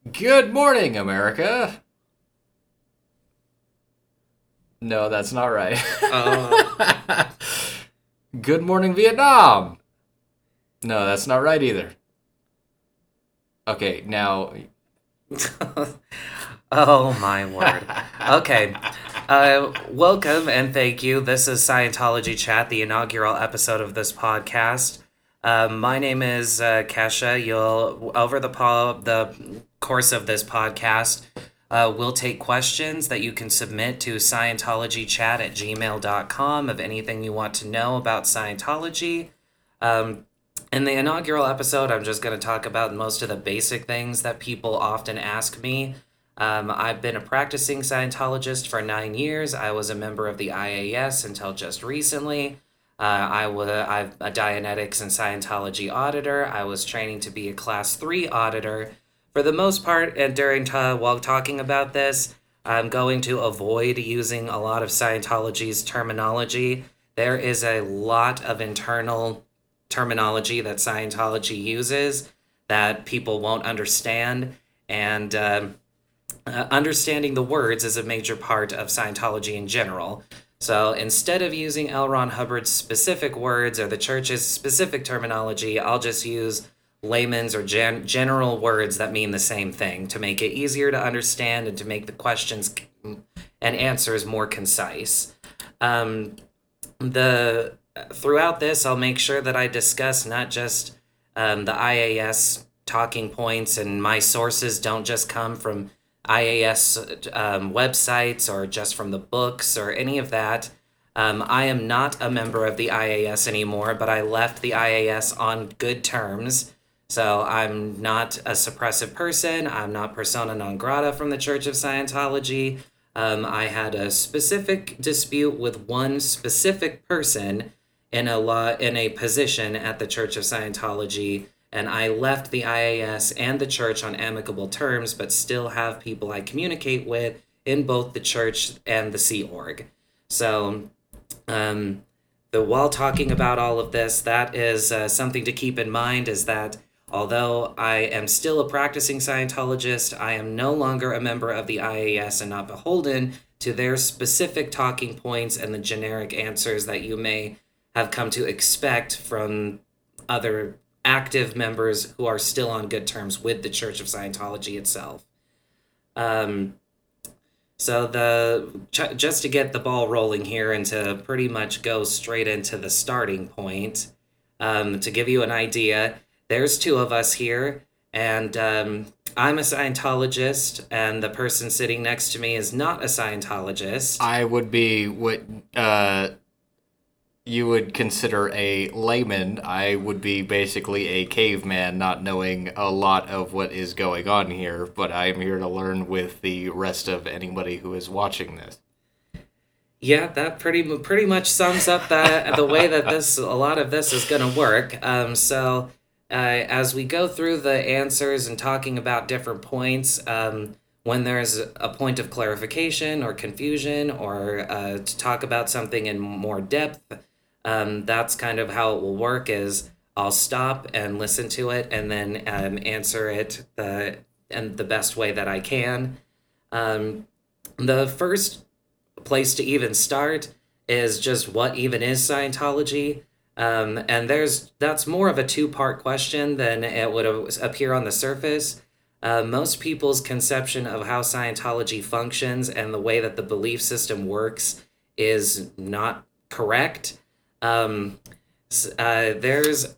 Good morning, America. No, that's not right. Oh. Good morning, Vietnam. No, that's not right either. Okay, now. Oh my word. Okay. Welcome and thank you. This is Scientology Chat, the inaugural episode of this podcast. My name is Kesha. You'll over the course of this podcast, we'll take questions that you can submit to scientologychat@gmail.com of anything you want to know about Scientology. Um, in the inaugural episode, I'm just going to talk about most of the basic things that people often ask me. I've been a practicing Scientologist for 9 years. I was a member of the IAS until just recently. I'm a Dianetics and Scientology auditor. I was training to be a Class 3 auditor. For the most part, and while talking about this, I'm going to avoid using a lot of Scientology's terminology. There is a lot of internal terminology that Scientology uses that people won't understand, and understanding the words is a major part of Scientology in general. So instead of using L. Ron Hubbard's specific words or the church's specific terminology, I'll just use layman's or general words that mean the same thing to make it easier to understand and to make the questions and answers more concise. Um, the Throughout this, I'll make sure that I discuss not just the IAS talking points, and my sources don't just come from IAS websites or just from the books or any of that. I am not a member of the IAS anymore, but I left the IAS on good terms. So I'm not a suppressive person. I'm not persona non grata from the Church of Scientology. I had a specific dispute with one specific person in a position at the Church of Scientology, and I left the IAS and the church on amicable terms, but still have people I communicate with in both the church and the Sea Org. So, um, while talking about all of this, that is something to keep in mind is that although I am still a practicing Scientologist, I am no longer a member of the IAS and not beholden to their specific talking points and the generic answers that you may have come to expect from other active members who are still on good terms with the Church of Scientology itself. Um, just to get the ball rolling here and to pretty much go straight into the starting point, to give you an idea, there's two of us here, and I'm a Scientologist, and the person sitting next to me is not a Scientologist. I would be what you would consider a layman. I would be basically a caveman, not knowing a lot of what is going on here, but I am here to learn with the rest of anybody who is watching this. Yeah, that pretty much sums up the way that a lot of this is going to work. As we go through the answers and talking about different points, when there's a point of clarification or confusion or to talk about something in more depth, that's kind of how it will work. Is I'll stop and listen to it and then answer it the best way that I can. Um, the first place to even start is just what even is Scientology. And that's more of a two-part question than it would appear on the surface. Most people's conception of how Scientology functions and the way that the belief system works is not correct. There's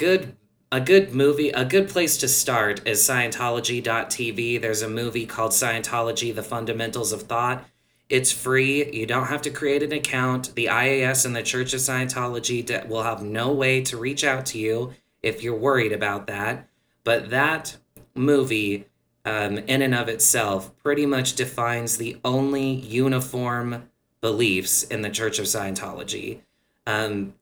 a good place to start is Scientology.tv. There's a movie called Scientology: The Fundamentals of Thought. It's free. You don't have to create an account. The IAS and the Church of Scientology will have no way to reach out to you if you're worried about that. But that movie, in and of itself, pretty much defines the only uniform beliefs in the Church of Scientology. Um,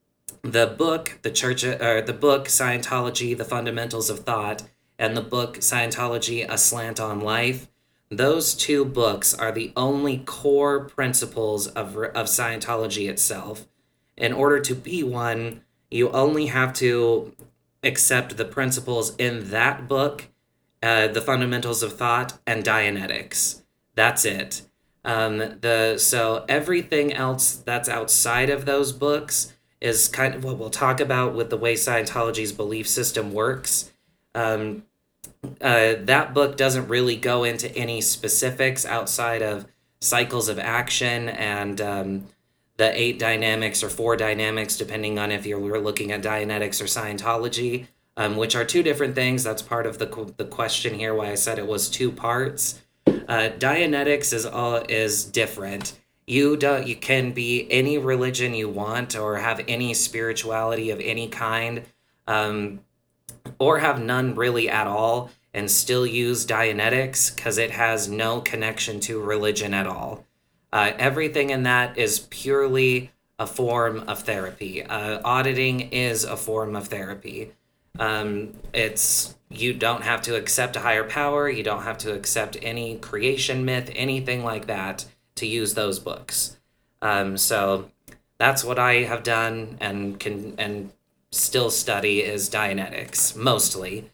the book Scientology: The Fundamentals of Thought, and the book Scientology: A Slant on Life. Those two books are the only core principles of Scientology itself. In order to be one, you only have to accept the principles in that book The Fundamentals of Thought, and Dianetics. That's it. So everything else that's outside of those books is kind of what we'll talk about with the way Scientology's belief system works. Um, that book doesn't really go into any specifics outside of cycles of action and the 8 dynamics or 4 dynamics, depending on if you're looking at Dianetics or Scientology, which are 2 different things. That's part of the question here, why I said it was 2 parts. Dianetics is different. You can be any religion you want, or have any spirituality of any kind, or have none really at all, and still use Dianetics because it has no connection to religion at all. Everything in that is purely a form of therapy. Auditing is a form of therapy. You don't have to accept a higher power. You don't have to accept any creation myth, anything like that, to use those books. So that's what I have done and still study is Dianetics mostly.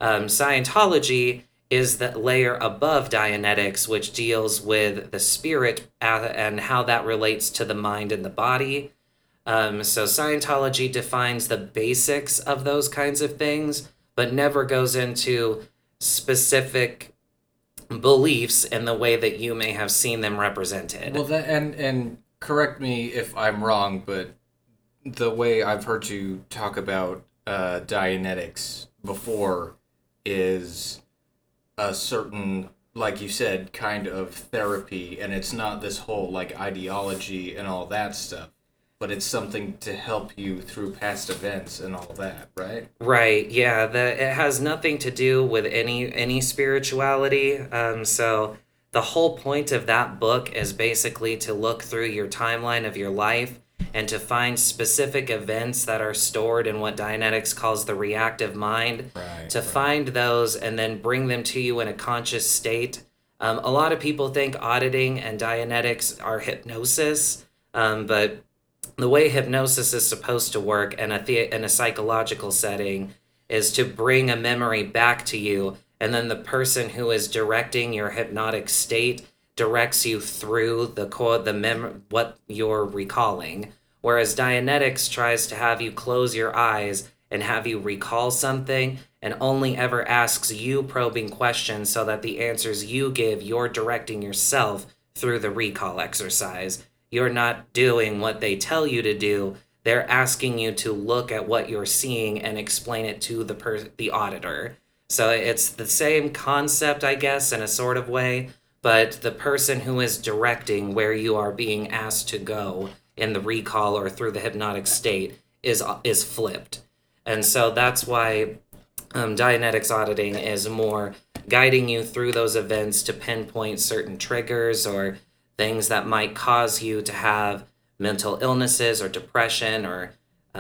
Scientology is the layer above Dianetics, which deals with the spirit and how that relates to the mind and the body. So Scientology defines the basics of those kinds of things, but never goes into specific beliefs in the way that you may have seen them represented. Well, and correct me if I'm wrong, but the way I've heard you talk about Dianetics before is a certain, like you said, kind of therapy, and it's not this whole like ideology and all that stuff, but it's something to help you through past events and all that, right? Right. Yeah. It has nothing to do with any spirituality. So the whole point of that book is basically to look through your timeline of your life and to find specific events that are stored in what Dianetics calls the reactive mind, Right. find those and then bring them to you in a conscious state. A lot of people think auditing and Dianetics are hypnosis, but the way hypnosis is supposed to work in a psychological setting is to bring a memory back to you, and then the person who is directing your hypnotic state directs you through what you're recalling. Whereas Dianetics tries to have you close your eyes and have you recall something, and only ever asks you probing questions so that the answers you give, you're directing yourself through the recall exercise. You're not doing what they tell you to do. They're asking you to look at what you're seeing and explain it to the auditor. So it's the same concept, I guess, in a sort of way, but the person who is directing where you are being asked to go in the recall or through the hypnotic state is flipped. And so that's why Dianetics auditing is more guiding you through those events to pinpoint certain triggers or things that might cause you to have mental illnesses or depression or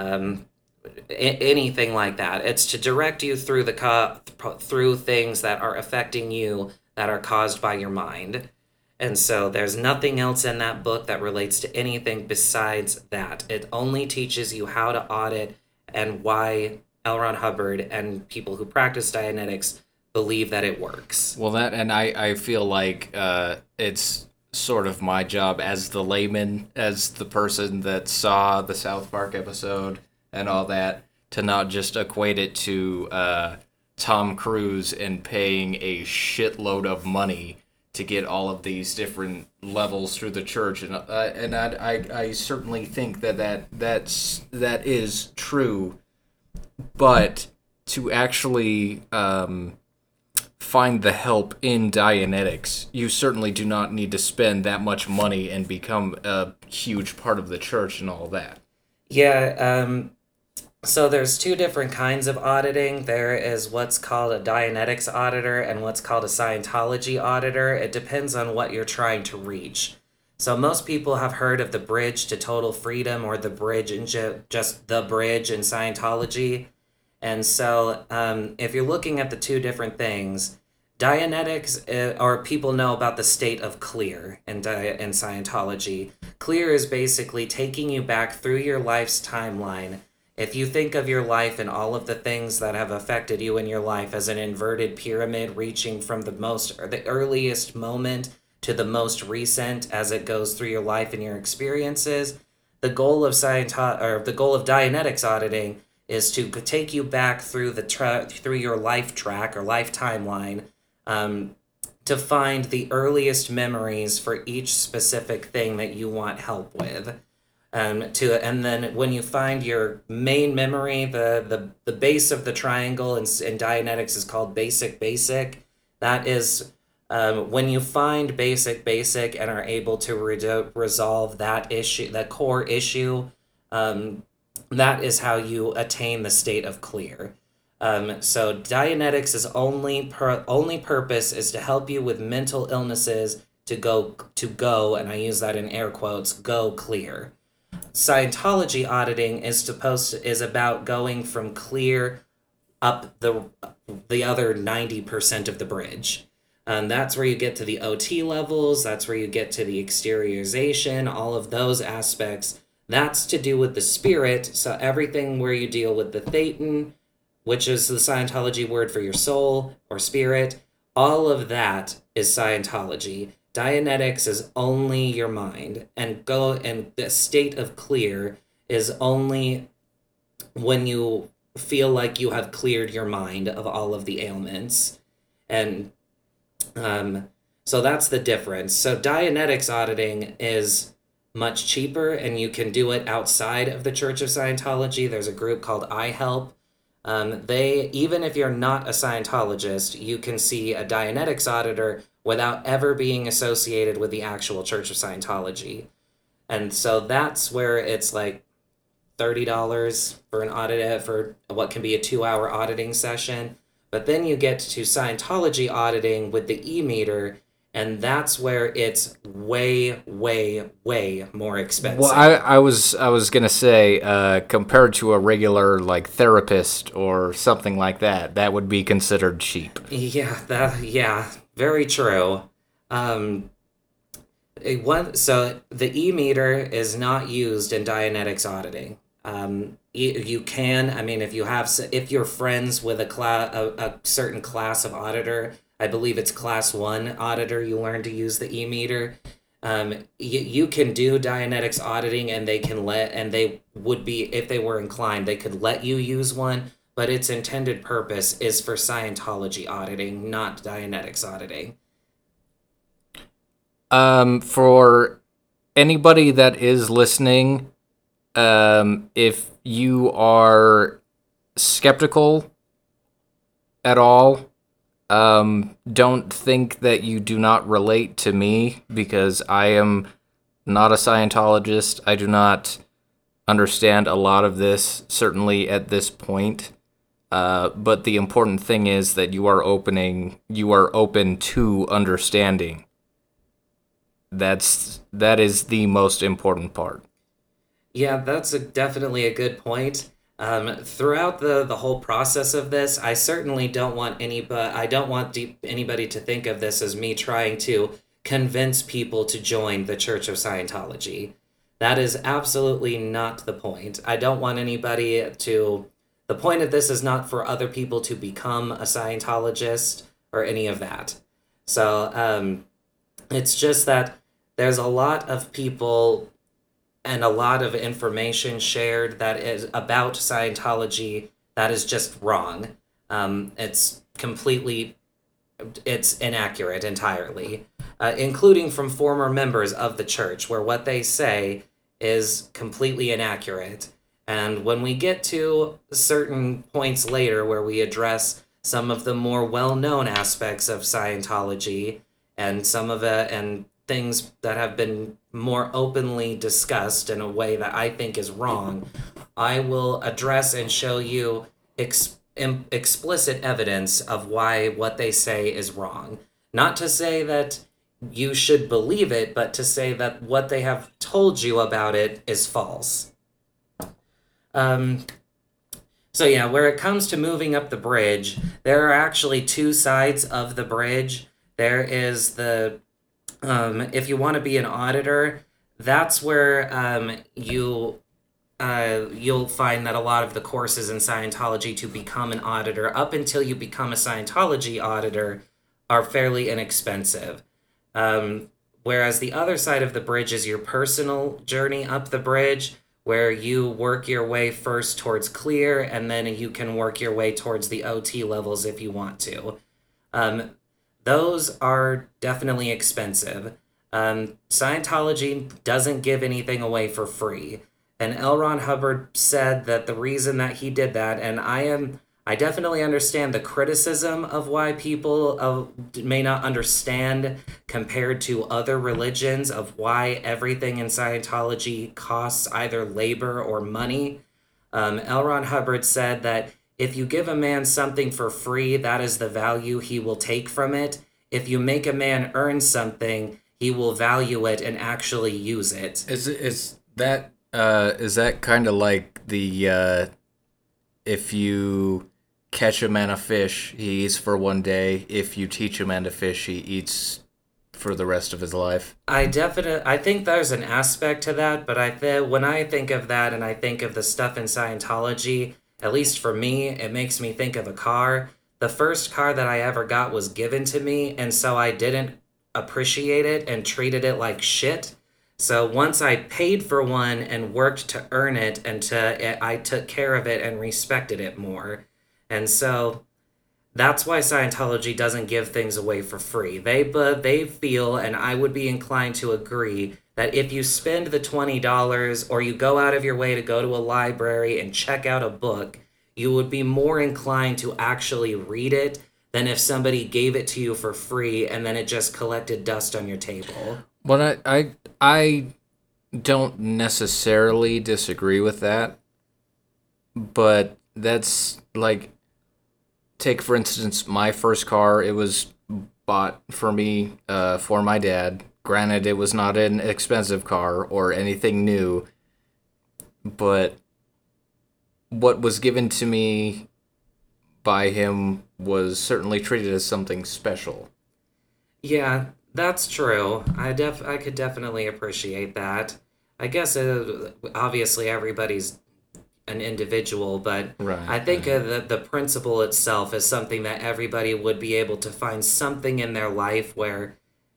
anything like that. It's to direct you through through things that are affecting you that are caused by your mind. And so there's nothing else in that book that relates to anything besides that. It only teaches you how to audit and why L. Ron Hubbard and people who practice Dianetics believe that it works. Well, I feel like it's sort of my job as the layman, as the person that saw the South Park episode and all that, to not just equate it to Tom Cruise and paying a shitload of money to get all of these different levels through the church, and I certainly think that is true, but to actually find the help in Dianetics, you certainly do not need to spend that much money and become a huge part of the church and all that. Yeah, so there's 2 different kinds of auditing. There is what's called a Dianetics auditor and what's called a Scientology auditor. It depends on what you're trying to reach. So most people have heard of the Bridge to Total Freedom or the Bridge in just the Bridge in Scientology. And so if you're looking at the 2 different things, Dianetics, or people know about the state of clear in Scientology. Clear is basically taking you back through your life's timeline If you think of your life and all of the things that have affected you in your life as an inverted pyramid reaching from the earliest moment to the most recent as it goes through your life and your experiences, the goal of the goal of Dianetics auditing is to take you back through through your life track or life timeline, to find the earliest memories for each specific thing that you want help with. And then when you find your main memory, the base of the triangle in Dianetics is called basic. That is when you find basic and are able to resolve that issue, that core issue, that is how you attain the state of clear. So Dianetics' only purpose is to help you with mental illnesses to go, and I use that in air quotes, go clear. Scientology auditing is about going from clear up the other 90% of the bridge. That's where you get to the OT levels, that's where you get to the exteriorization, all of those aspects. That's to do with the spirit, so everything where you deal with the thetan, which is the Scientology word for your soul or spirit, all of that is Scientology. Dianetics is only your mind, and the state of clear is only when you feel like you have cleared your mind of all of the ailments. And so that's the difference. So Dianetics auditing is much cheaper, and you can do it outside of the Church of Scientology. There's a group called iHelp. Even if you're not a Scientologist, you can see a Dianetics auditor without ever being associated with the actual Church of Scientology. And so that's where it's like $30 for an audit, for what can be a 2-hour auditing session. But then you get to Scientology auditing with the e-meter, and that's where it's way, way, way more expensive. Well, I was gonna say, compared to a regular like therapist or something like that, that would be considered cheap. Yeah, very true. So the e-meter is not used in Dianetics auditing. You can, I mean, if you're friends with a certain class of auditor, I believe it's class 1 auditor, you learn to use the e-meter. You can do Dianetics auditing, and they would be, if they were inclined, they could let you use one, but its intended purpose is for Scientology auditing, not Dianetics auditing. For anybody that is listening, if you are skeptical at all, don't think that you do not relate to me, because I am not a Scientologist. I do not understand a lot of this, certainly at this point. But the important thing is that you are open to understanding. That is the most important part. Yeah, that's definitely a good point. Throughout the whole process of this, I certainly don't want anybody to think of this as me trying to convince people to join the Church of Scientology. That is absolutely not the point. I don't want anybody to... The point of this is not for other people to become a Scientologist or any of that. So, it's just that there's a lot of people and a lot of information shared that is about Scientology that is just wrong. It's inaccurate entirely, including from former members of the church, where what they say is completely inaccurate. And when we get to certain points later where we address some of the more well-known aspects of Scientology and some of it, and things that have been more openly discussed in a way that I think is wrong, I will address and show you explicit evidence of why what they say is wrong. Not to say that you should believe it, but to say that what they have told you about it is false. So yeah, where it comes to moving up the bridge, there are actually 2 sides of the bridge. There is if you want to be an auditor, that's where you you'll find that a lot of the courses in Scientology to become an auditor, up until you become a Scientology auditor, are fairly inexpensive. Whereas the other side of the bridge is your personal journey up the bridge, where you work your way first towards clear, and then you can work your way towards the OT levels if you want to. Those are definitely expensive. Scientology doesn't give anything away for free. And L. Ron Hubbard said that the reason that he did that, and I definitely understand the criticism of why people may not understand compared to other religions of why everything in Scientology costs either labor or money. L. Ron Hubbard said that if you give a man something for free, that is the value he will take from it. If you make a man earn something, he will value it and actually use it. Is that kind of like the if you catch a man a fish, he eats for one day. If you teach a man to fish, he eats for the rest of his life. I think there's an aspect to that, but when I think of that and I think of the stuff in Scientology, at least for me, it makes me think of a car. The first car that I ever got was given to me, and so I didn't appreciate it and treated it like shit. So once I paid for one and worked to earn it, I took care of it and respected it more. And so that's why Scientology doesn't give things away for free. They feel, and I would be inclined to agree, that if you spend the $20 or you go out of your way to go to a library and check out a book, you would be more inclined to actually read it than if somebody gave it to you for free and then it just collected dust on your table. Well, I don't necessarily disagree with that, but that's like, take for instance my first car. It was bought for me for my dad. Granted, it was not an expensive car or anything new, but what was given to me by him was certainly treated as something special. Yeah, that's true. I could definitely appreciate that. I guess obviously everybody's an individual, but right, I think the principle itself is something that everybody would be able to find something in their life where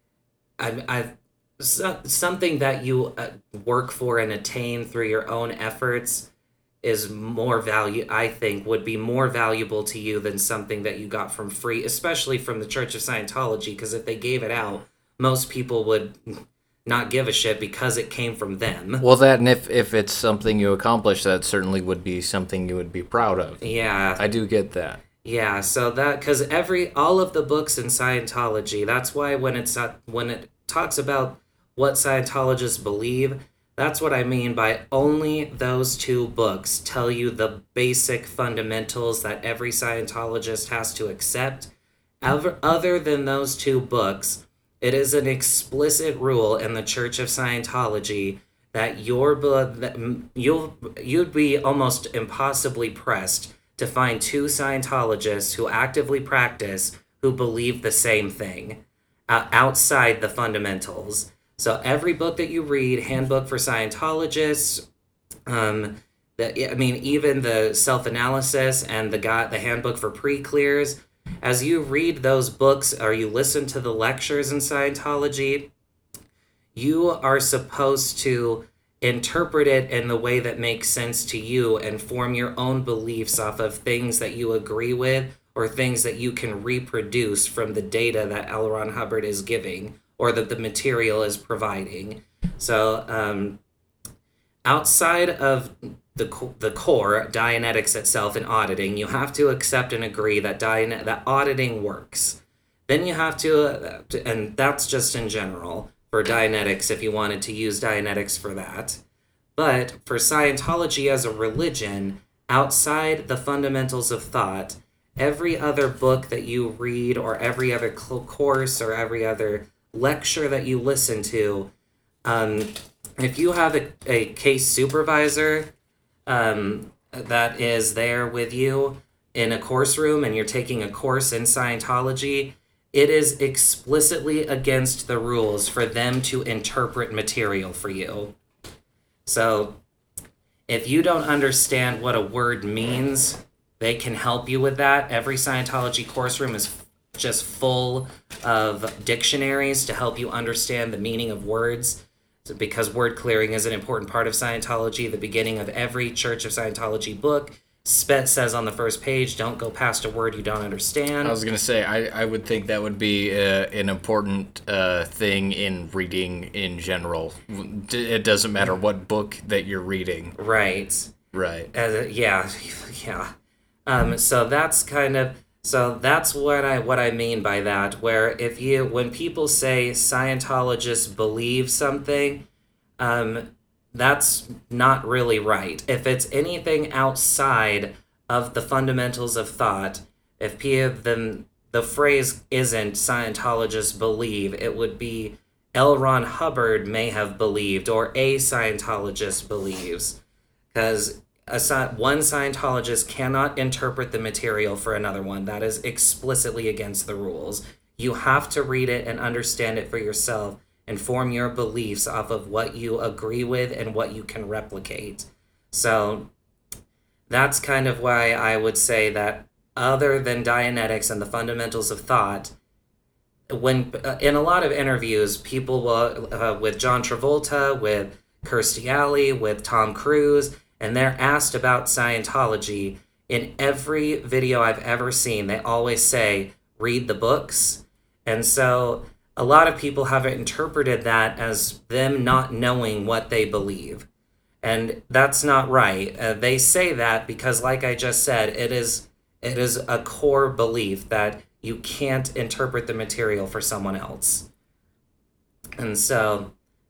something that you work for and attain through your own efforts is more would be more valuable to you than something that you got from free, especially from the Church of Scientology, because if they gave it out, most people would not give a shit because it came from them. Well, that, and if it's something you accomplish, that certainly would be something you would be proud of. Yeah. I do get that. Yeah, so that, because all of the books in Scientology, that's why when it talks about what Scientologists believe, that's what I mean by only those two books tell you the basic fundamentals that every Scientologist has to accept. Other than those two books, it is an explicit rule in the Church of Scientology that you'd be almost impossibly pressed to find two Scientologists who actively practice who believe the same thing outside the fundamentals. So every book that you read, Handbook for Scientologists, even the Self-Analysis and the Handbook for Pre-Clears, as you read those books or you listen to the lectures in Scientology, you are supposed to interpret it in the way that makes sense to you and form your own beliefs off of things that you agree with or things that you can reproduce from the data that L. Ron Hubbard is giving or that the material is providing. So outside of the core, Dianetics itself and auditing, you have to accept and agree that that auditing works. Then you have to, and that's just in general, for Dianetics if you wanted to use Dianetics for that. But for Scientology as a religion, outside the fundamentals of thought, every other book that you read or every other course or every other lecture that you listen to, if you have a case supervisor that is there with you in a course room and you're taking a course in Scientology, it is explicitly against the rules for them to interpret material for you. So If you don't understand what a word means, they can help you with that. Every Scientology course room is just full of dictionaries to help you understand the meaning of words. Because word clearing is an important part of Scientology. The beginning of every Church of Scientology book says on the first page, don't go past a word you don't understand. I was going to say, I would think that would be an important thing in reading in general. It doesn't matter what book that you're reading. Right. Right. Yeah. So that's kind of... So that's what I mean by that, where when people say Scientologists believe something, that's not really right. If it's anything outside of the fundamentals of thought, then the phrase isn't Scientologists believe, it would be L. Ron Hubbard may have believed, or a Scientologist believes, because one Scientologist cannot interpret the material for another one. That is explicitly against the rules. You have to read it and understand it for yourself and form your beliefs off of what you agree with and what you can replicate. So that's kind of why I would say that other than Dianetics and the fundamentals of thought, when in a lot of interviews, people will, with John Travolta, with Kirstie Alley, with Tom Cruise, and they're asked about Scientology, in every video I've ever seen, they always say, read the books. And so a lot of people have interpreted that as them not knowing what they believe. And that's not right. They say that because, like I just said, it is a core belief that you can't interpret the material for someone else. And so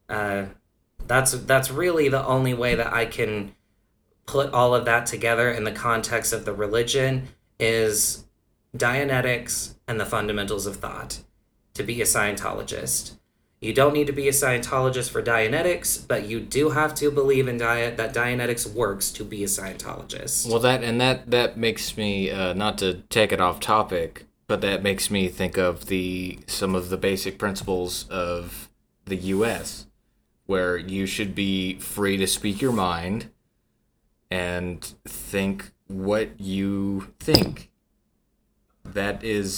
that's really the only way that I can put all of that together in the context of the religion, is Dianetics and the fundamentals of thought to be a Scientologist. You don't need to be a Scientologist for Dianetics, but you do have to believe in that Dianetics works to be a Scientologist. Well, that makes me, not to take it off topic, but that makes me think of some of the basic principles of the U.S., where you should be free to speak your mind and think what you think. That is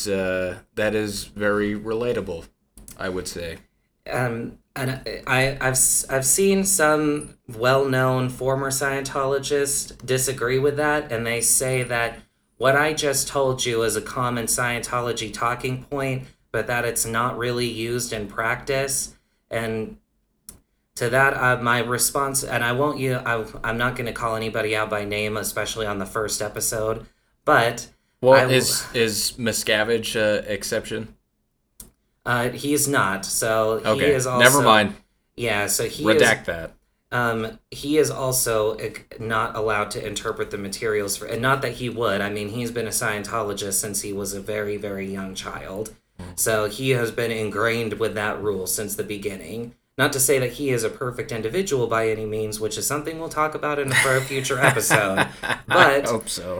very relatable, I would say. And I've seen some well-known former Scientologists disagree with that, and they say that what I just told you is a common Scientology talking point, but that it's not really used in practice. And to that, my response, and I'm not going to call anybody out by name, especially on the first episode, but... Well, is Miscavige exception? He's not, so he okay. is also... Never mind. Yeah, so he Redact that. He is also not allowed to interpret the materials, and not that he would. I mean, he's been a Scientologist since he was a very, very young child. So he has been ingrained with that rule since the beginning. Not to say that he is a perfect individual by any means, which is something we'll talk about for a future episode. But I hope so.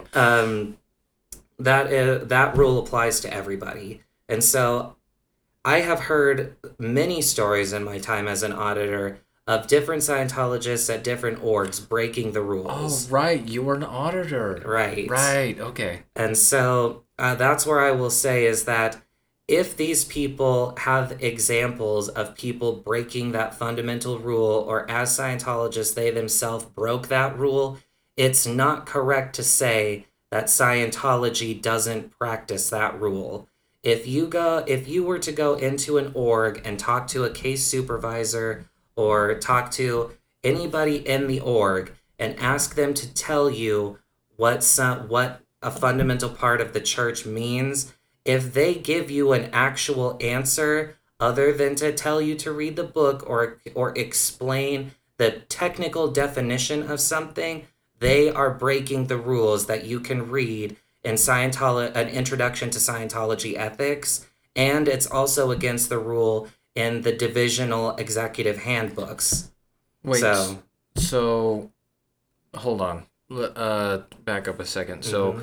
That rule applies to everybody. And so I have heard many stories in my time as an auditor of different Scientologists at different orgs breaking the rules. Oh, right. You were an auditor. Right. Right. Okay. And so that's where I will say is that if these people have examples of people breaking that fundamental rule, or as Scientologists, they themselves broke that rule, it's not correct to say that Scientology doesn't practice that rule. If you were to go into an org and talk to a case supervisor or talk to anybody in the org and ask them to tell you what a fundamental part of the church means, if they give you an actual answer other than to tell you to read the book or explain the technical definition of something, they are breaking the rules that you can read in An Introduction to Scientology Ethics, and it's also against the rule in the divisional executive handbooks. Wait, so hold on. Back up a second. So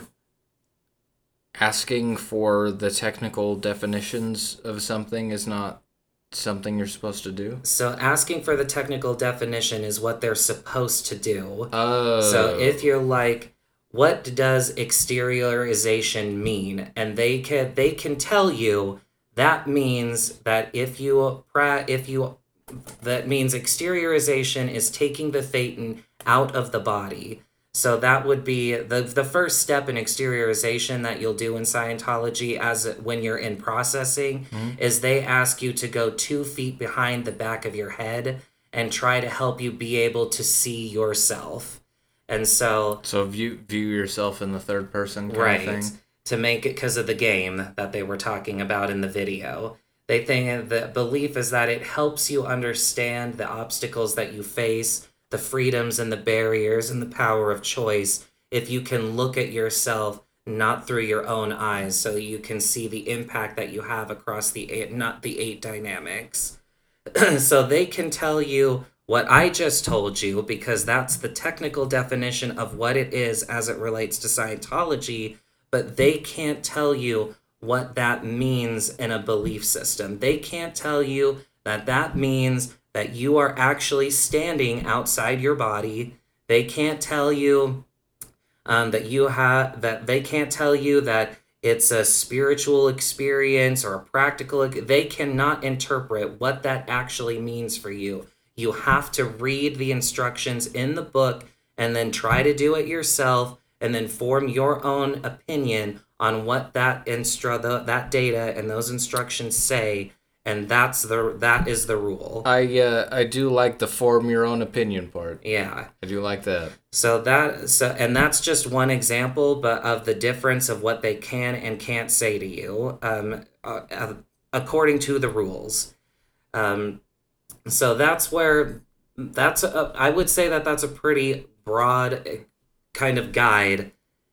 asking for the technical definitions of something is not something you're supposed to do? So asking for the technical definition is what they're supposed to do. Oh. So if you're like, what does exteriorization mean? And they can tell you that means that that means exteriorization is taking the thetan out of the body. So that would be the first step in exteriorization that you'll do in Scientology when you're in processing is they ask you to go 2 feet behind the back of your head and try to help you be able to see yourself. And so view yourself in the third person kind of thing? To make it because of the game that they were talking about in the video. They think the belief is that it helps you understand the obstacles that you face, the freedoms and the barriers and the power of choice if you can look at yourself not through your own eyes, so you can see the impact that you have across the 8 dynamics. So they can tell you what I just told you because that's the technical definition of what it is as it relates to Scientology, but they can't tell you what that means in a belief system. They can't tell you that means that you are actually standing outside your body. They can't tell you they can't tell you that it's a spiritual experience or a practical. They cannot interpret what that actually means for you. You have to read the instructions in the book and then try to do it yourself and then form your own opinion on what that data and those instructions say. And that is the rule. I do like the form your own opinion part. Yeah. I do like that. And that's just one example, but of the difference of what they can and can't say to you, according to the rules. So I would say that's a pretty broad kind of guide.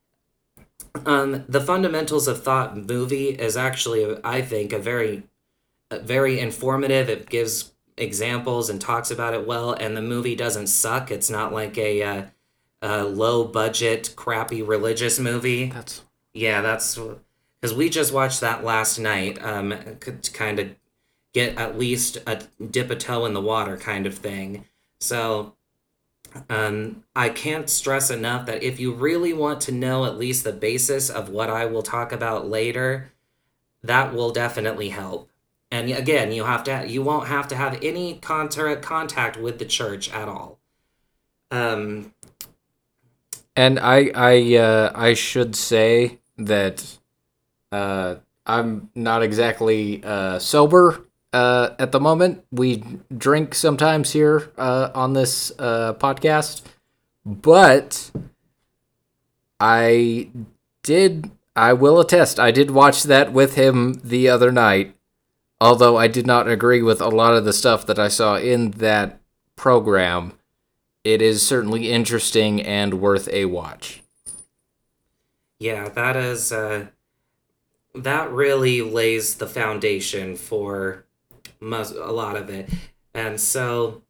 The Fundamentals of Thought movie is actually, I think, a very informative. It gives examples and talks about it well, and the movie doesn't suck. It's not like a low budget, crappy religious movie. That's because we just watched that last night. To kind of get at least dip a toe in the water kind of thing. So I can't stress enough that if you really want to know at least the basis of what I will talk about later, that will definitely help. And again, you won't have to have any contact with the church at all. And I should say that I'm not exactly sober at the moment. We drink sometimes here on this podcast, but I will attest, I did watch that with him the other night. Although I did not agree with a lot of the stuff that I saw in that program, it is certainly interesting and worth a watch. Yeah, that is that really lays the foundation for a lot of it, and so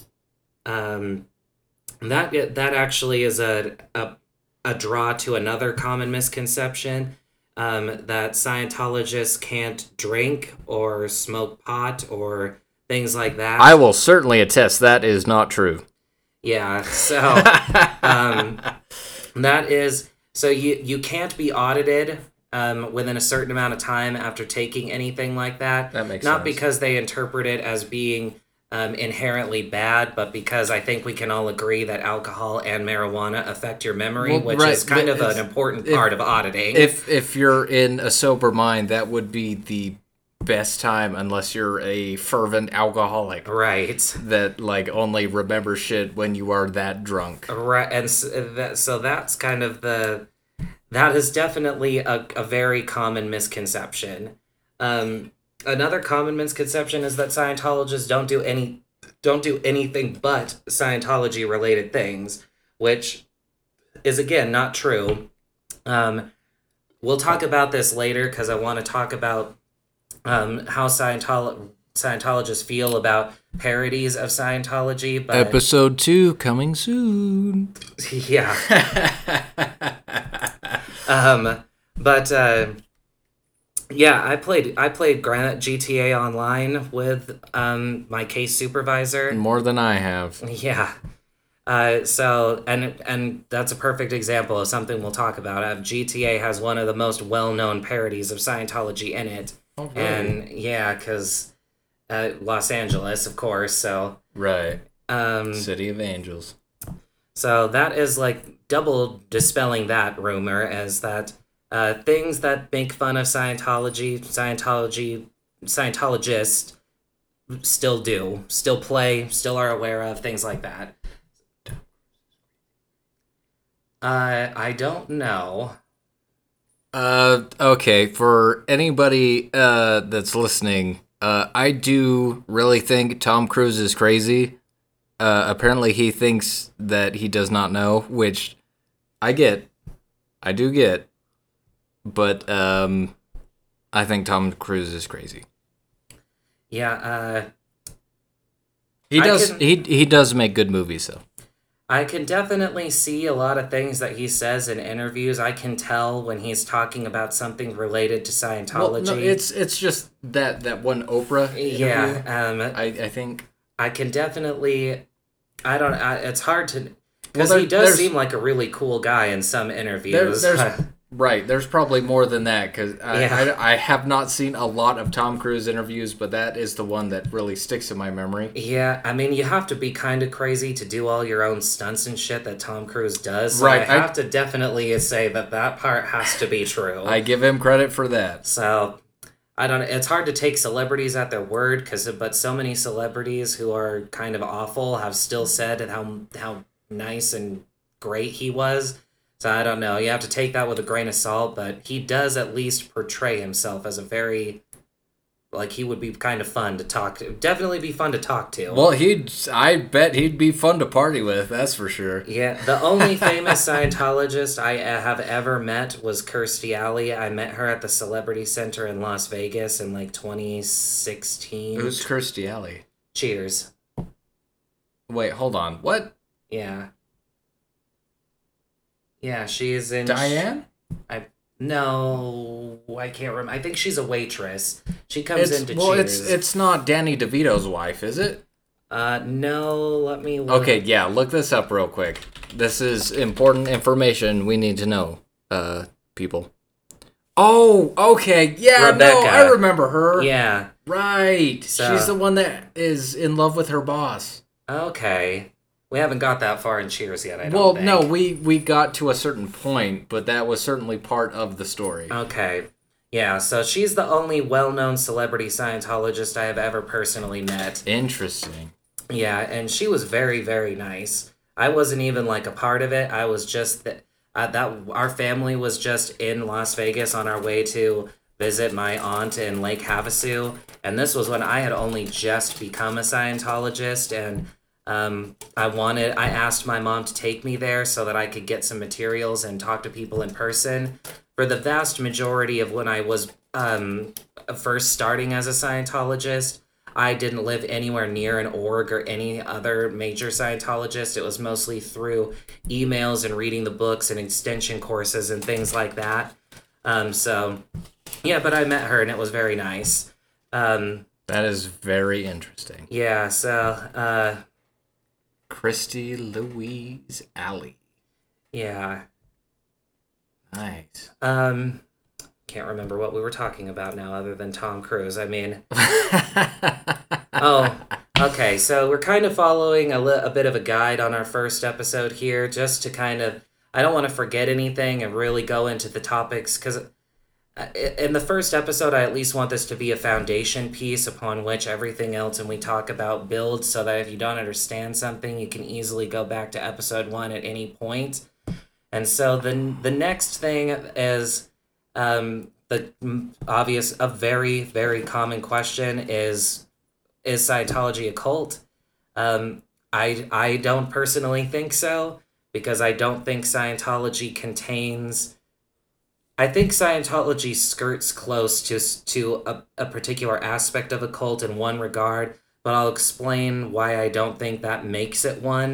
that actually is a draw to another common misconception. That Scientologists can't drink or smoke pot or things like that. I will certainly attest that is not true. Yeah, so that is so you can't be audited within a certain amount of time after taking anything like that. That makes sense. Not because they interpret it as being inherently bad, but because I think we can all agree that alcohol and marijuana affect your memory, which is kind of an important part of auditing. If you're in a sober mind, that would be the best time, unless you're a fervent alcoholic. Right. That, only remembers shit when you are that drunk. Right, and so that's kind of that is definitely a very common misconception. Another common misconception is that Scientologists don't do anything but Scientology related things, which is again not true. We'll talk about this later because I want to talk about how Scientologists feel about parodies of Scientology. But Episode 2 coming soon. Yeah. Yeah, I played GTA Online with my case supervisor. More than I have. Yeah. So and that's a perfect example of something we'll talk about. GTA has one of the most well-known parodies of Scientology in it, Oh, really? and yeah, because Los Angeles, of course. So Right. um, City of Angels. so that is like double dispelling that rumor as that things that make fun of Scientologists still play, still are aware of things like that. I don't know. Okay, for anybody that's listening, I do really think Tom Cruise is crazy. Apparently he thinks that he does not know, which I get. I do get. But I think Tom Cruise is crazy. Yeah, He I does can he does make good movies though. I can definitely see a lot of things that he says in interviews. I can tell when he's talking about something related to Well, no, Scientology. it's just that one Oprah interview. Yeah, I think. I can definitely. I don't. It's hard to because Well, he does seem like a really cool guy in some interviews. there's right. There's probably more than that because Yeah. I have not seen a lot of Tom Cruise interviews, but that is the one that really sticks in my memory. Yeah, I mean, you have to be kind of crazy to do all your own stunts and shit that Tom Cruise does. So Right, I have to definitely say that part has to be true. I give him credit for that. So I don't. It's hard to take celebrities at their word but so many celebrities who are kind of awful have still said how nice and great he was. So I don't know. You have to take that with a grain of salt, but he does at least portray himself as a very like he would be kind of fun to talk to. Definitely be fun to talk to. Well, I bet he'd be fun to party with. That's for sure. Yeah, the only famous Scientologist I have ever met was Kirstie Alley. I met her at the Celebrity Center in Las Vegas in like 2016. Who's Kirstie Alley? Cheers. Wait, hold on. What? Yeah. Yeah, she's in. Diane? No, I can't remember. I think she's a waitress. She comes into Cheers. It's not Danny DeVito's wife, is it? No. Let me look. Okay, yeah. Look this up real quick. This is important information we need to know, people. Oh, okay. Yeah, Rebecca. no, I remember her. Yeah. Right. So- She's the one that is in love with her boss. Okay. We haven't got that far in Cheers yet. I don't Well, think. no, we got to a certain point, but that was certainly part of the story. Okay. Yeah, so she's the only well-known celebrity Scientologist I have ever personally met. Interesting. Yeah, and she was very, very nice. I wasn't even like a part of it. I was just that our family was just in Las Vegas on our way to visit my aunt in Lake Havasu, and this was when I had only just become a Scientologist, and I asked my mom to take me there so that I could get some materials and talk to people in person. For the vast majority of when I was first starting as a Scientologist, I didn't live anywhere near an org or any other major Scientologist. It was mostly through emails and reading the books and extension courses and things like that. So, yeah, but I met her and it was very nice. That is very interesting. Yeah, so, Kirstie Louise Alley. yeah. Nice. Can't remember what we were talking about now other than Tom Cruise. I mean, oh, okay. So we're kind of following a bit of a guide on our first episode here just to kind of, I don't want to forget anything and really go into the topics because in the first episode, I at least want this to be a foundation piece upon which everything else and we talk about builds so that if you don't understand something, you can easily go back to episode 1 at any point. And so the next thing is the obvious, a very, very common question is Scientology a cult? I don't personally think so because I don't think Scientology contains... I think Scientology skirts close to a particular aspect of a cult in one regard, but I'll explain why I don't think that makes it one.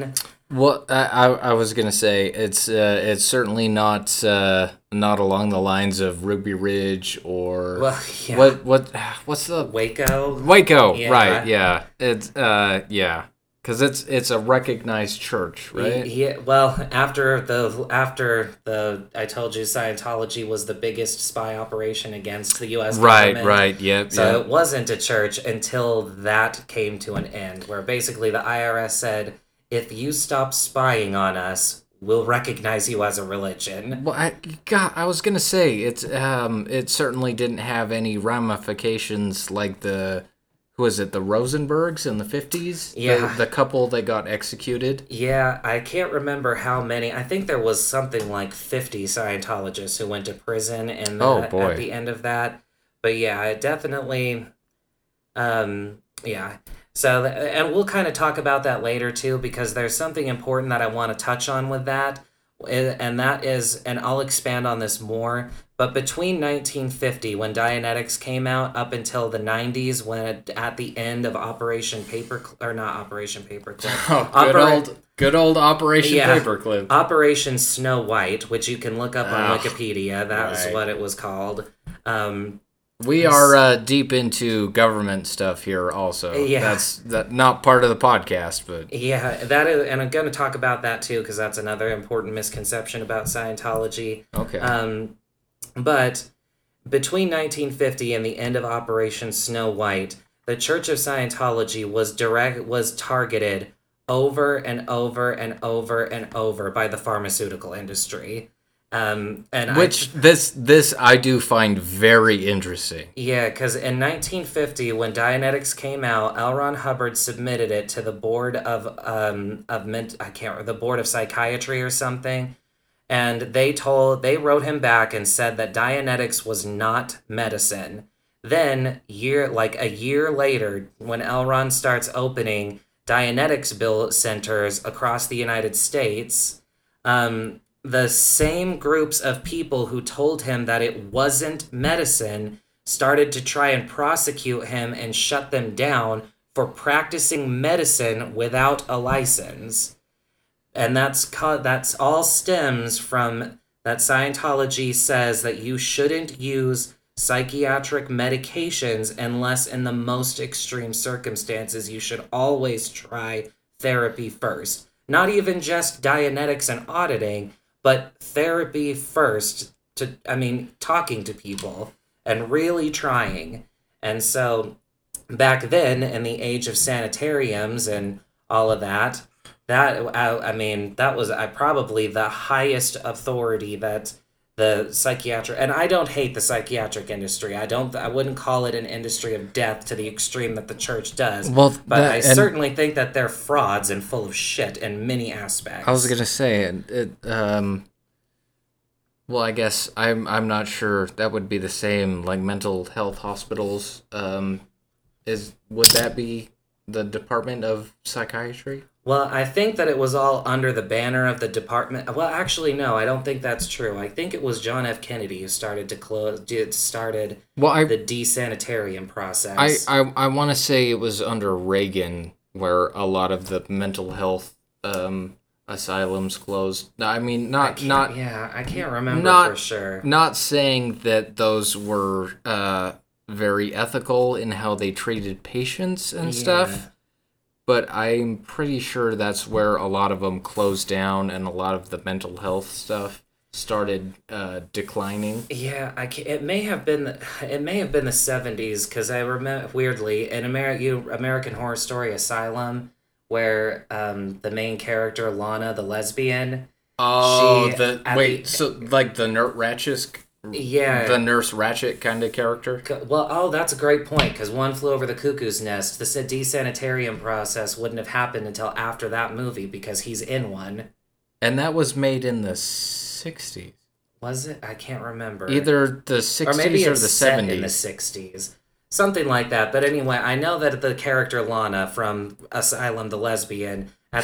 Well, I was gonna say it's certainly not along the lines of Ruby Ridge or Well, yeah. what's the Waco. Waco, Yeah. right? Yeah, it's yeah, because it's a recognized church, right? Yeah, well, after the I told you Scientology was the biggest spy operation against the U.S. government. Right, yep, So yep. it wasn't a church until that came to an end, where basically the IRS said, if you stop spying on us, we'll recognize you as a religion. Well, I was gonna say it certainly didn't have any ramifications like who was it, the Rosenbergs in the 50s? Yeah. The couple that got executed. Yeah, I can't remember how many. I think there was something like 50 Scientologists who went to prison and Oh, boy. at the end of that. But yeah, it definitely yeah. So and we'll kind of talk about that later too because there's something important that I want to touch on with that. And that is, and I'll expand on this more, but between 1950 when Dianetics came out up until the 90s when at the end of Operation Paperclip, or not Operation Paperclip. Oh, good old Operation Yeah. Paperclip. Operation Snow White, which you can look up on Ugh, Wikipedia. That was right. what it was called. We are deep into government stuff here also. Yeah. That's not part of the podcast, but Yeah, that is, and I'm going to talk about that too because that's another important misconception about Scientology. okay. But between 1950 and the end of Operation Snow White, the Church of Scientology was targeted over and over and over and over by the pharmaceutical industry. This I do find very interesting. Yeah, because in 1950, when Dianetics came out, L. Ron Hubbard submitted it to the board the board of psychiatry or something, and they wrote him back and said that Dianetics was not medicine. Then a year later, when L. Ron starts opening Dianetics centers across the United States, the same groups of people who told him that it wasn't medicine started to try and prosecute him and shut them down for practicing medicine without a license. And that's all stems from that Scientology says that you shouldn't use psychiatric medications unless in the most extreme circumstances. You should always try therapy first. Not even just Dianetics and auditing, but therapy first talking to people and really trying. And so back then in the age of sanitariums and all of that, that was probably the highest authority that the psychiatric, and I don't hate the psychiatric industry. I wouldn't call it an industry of death to the extreme that the church does. Well, but I certainly think that they're frauds and full of shit in many aspects. I was gonna say well, I guess I'm not sure that would be the same like mental health hospitals. Would that be the Department of Psychiatry? Well, I think that it was all under the banner of the department. Well, actually, no, I don't think that's true. I think it was John F. Kennedy who started the desanitarium process. I want to say it was under Reagan where a lot of the mental health asylums closed. I mean, I can't remember for sure. Not saying that those were very ethical in how they treated patients and stuff. But I'm pretty sure that's where a lot of them closed down and a lot of the mental health stuff started declining. Yeah, it may have been the 70s because I remember weirdly in American Horror Story Asylum where the main character Lana the lesbian. Oh, so like the Nurse Ratchet. Yeah. The Nurse Ratchet kind of character? Well, that's a great point, because One Flew Over the Cuckoo's Nest, the desanitarium process wouldn't have happened until after that movie, because he's in one. And that was made in the 60s. Was it? I can't remember. Either the 60s or maybe or it's the set 70s. in the 60s. Something like that. But anyway, I know that the character Lana from Asylum the Lesbian, at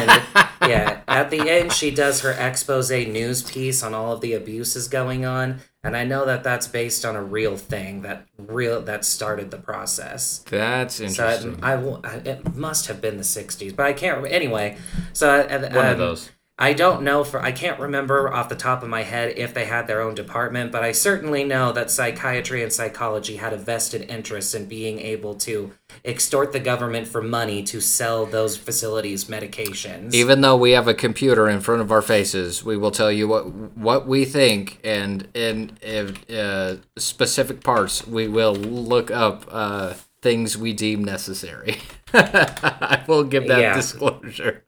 the end, she does her expose news piece on all of the abuses going on. And I know that that's based on a real thing that started the process. That's interesting. So it must have been the 60s, but I can't remember. Anyway, so One of those. I don't know I can't remember off the top of my head if they had their own department, but I certainly know that psychiatry and psychology had a vested interest in being able to extort the government for money to sell those facilities medications. Even though we have a computer in front of our faces, we will tell you what we think, and in specific parts, we will look up things we deem necessary. I will give that disclosure.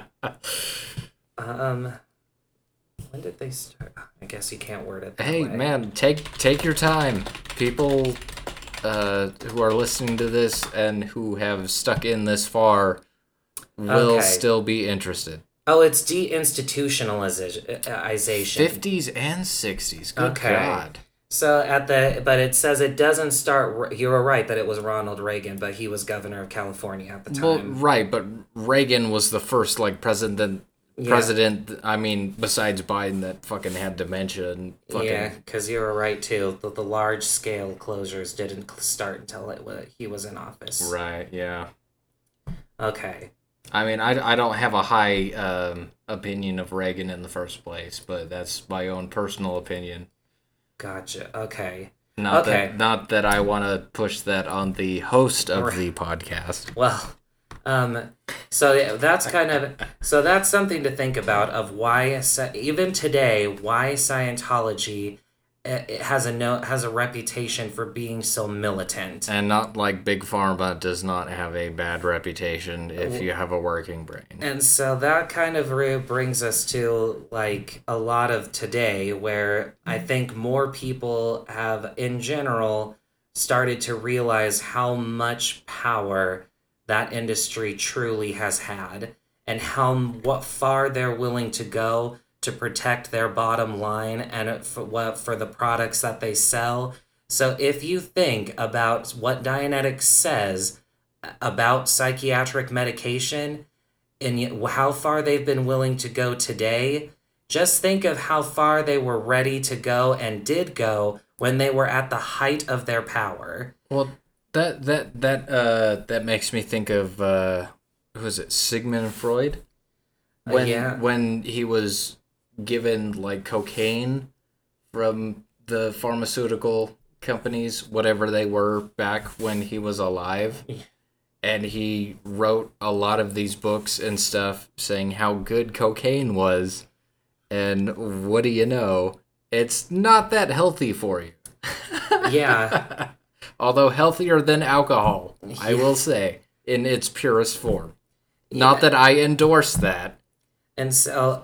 When did they start? I guess you can't word it that way. Man, take your time. People who are listening to this and who have stuck in this far will still be interested. Oh, it's deinstitutionalization. 50s and 60s. Good God. So but it says it doesn't start. You were right that it was Ronald Reagan, but he was governor of California at the time. Well, right, but Reagan was the first president. I mean, besides Biden, that fucking had dementia and fucking... Yeah, because you were right, too. The large-scale closures didn't start until he was in office. Right, yeah. Okay. I mean, I don't have a high opinion of Reagan in the first place, but that's my own personal opinion. Gotcha, okay. Not that I want to push that on the host of the podcast. Well... So that's something to think about of why even today why Scientology has a reputation for being so militant. And not like Big Pharma does not have a bad reputation if you have a working brain. And so that kind of brings us to like a lot of today where I think more people have in general started to realize how much power that industry truly has had and what far they're willing to go to protect their bottom line and for the products that they sell. So if you think about what Dianetics says about psychiatric medication and how far they've been willing to go today, just think of how far they were ready to go and did go when they were at the height of their power. Well, that makes me think of who was it, Sigmund Freud? When he was given like cocaine from the pharmaceutical companies, whatever they were back when he was alive. And he wrote a lot of these books and stuff saying how good cocaine was. And what do you know? It's not that healthy for you. Yeah. Although healthier than alcohol, I will say, in its purest form. Not that I endorse that. And so,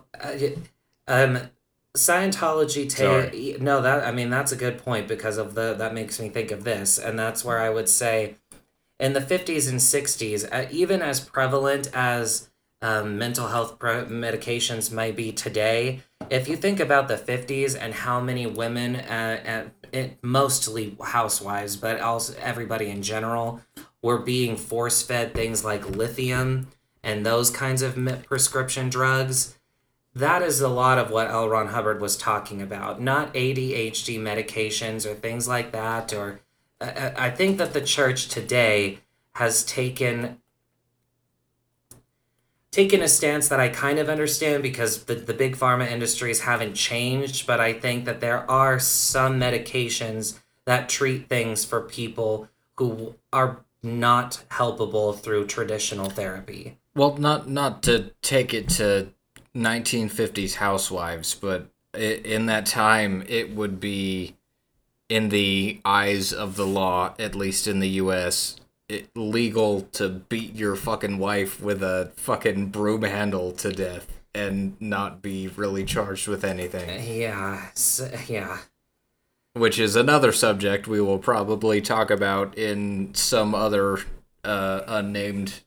Scientology that's a good point because of that makes me think of this, and that's where I would say, in the 50s and 60s, even as prevalent as mental health medications might be today, if you think about the 50s and how many women, mostly housewives, but also everybody in general, were being force-fed things like lithium and those kinds of prescription drugs, that is a lot of what L. Ron Hubbard was talking about. Not ADHD medications or things like that. Or I think that the church today has taken a stance that I kind of understand because the big pharma industries haven't changed, but I think that there are some medications that treat things for people who are not helpable through traditional therapy. Well, not to take it to 1950s housewives, but in that time it would be, in the eyes of the law, at least in the U.S., legal to beat your fucking wife with a fucking broom handle to death and not be really charged with anything. Yeah. Which is another subject we will probably talk about in some other unnamed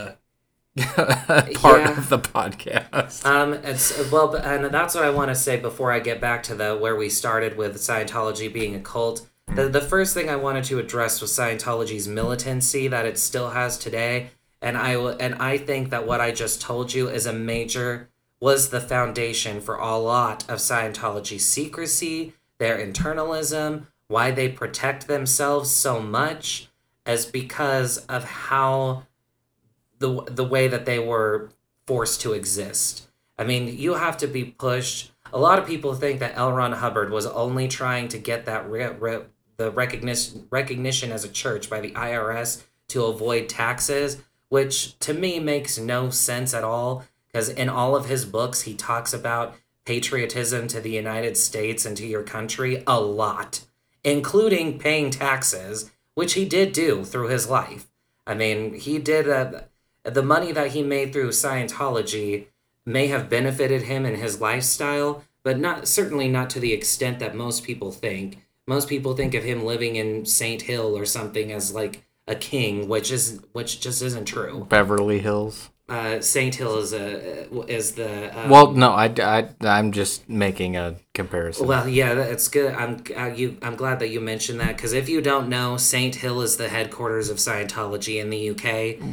part of the podcast. And that's what I want to say before I get back to where we started with Scientology being a cult. The first thing I wanted to address was Scientology's militancy that it still has today, and I think that what I just told you was the foundation for a lot of Scientology's secrecy, their internalism, why they protect themselves so much, as because of how the way that they were forced to exist. I mean, you have to be pushed. A lot of people think that L. Ron Hubbard was only trying to get that the recognition as a church by the IRS to avoid taxes, which to me makes no sense at all, because in all of his books he talks about patriotism to the United States and to your country a lot, including paying taxes, which he did do through his life. I mean, he did the money that he made through Scientology may have benefited him in his lifestyle, but certainly not to the extent that most people think. Most people think of him living in St. Hill or something as like a king, which just isn't true. Beverly Hills. St. Hill is the. Well, no, I'm just making a comparison. Well, yeah, that's good. I'm glad that you mentioned that, because if you don't know, St. Hill is the headquarters of Scientology in the UK.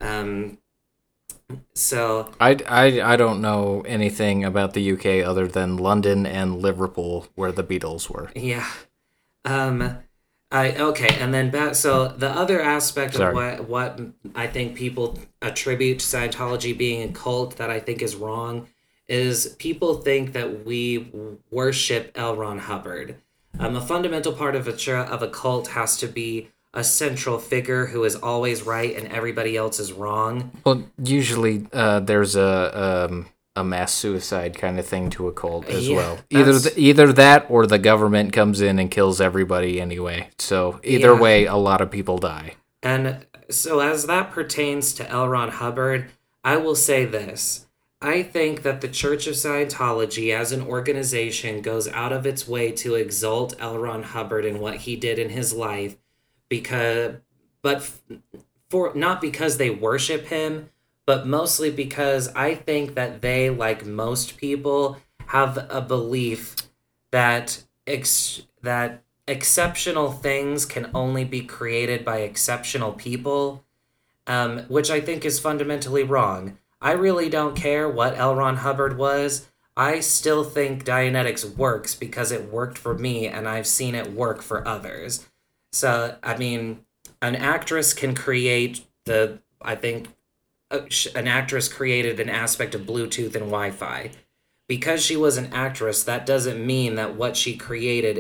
So I don't know anything about the UK other than London and Liverpool, where the Beatles were. Yeah. And then back. So the other aspect of what I think people attribute to Scientology being a cult that I think is wrong is people think that we worship L. Ron Hubbard. A fundamental part of a cult has to be a central figure who is always right and everybody else is wrong. Well, usually there's a mass suicide kind of thing to a cult as well. Either that or the government comes in and kills everybody anyway. So either way, a lot of people die. And so as that pertains to L. Ron Hubbard, I will say this. I think that the Church of Scientology as an organization goes out of its way to exalt L. Ron Hubbard and what he did in his life, not because they worship him, but mostly because I think that they, like most people, have a belief that that exceptional things can only be created by exceptional people, which I think is fundamentally wrong. I really don't care what L. Ron Hubbard was. I still think Dianetics works because it worked for me and I've seen it work for others. So, I mean, an actress can create an actress created an aspect of Bluetooth and Wi-Fi. Because she was an actress, that doesn't mean that what she created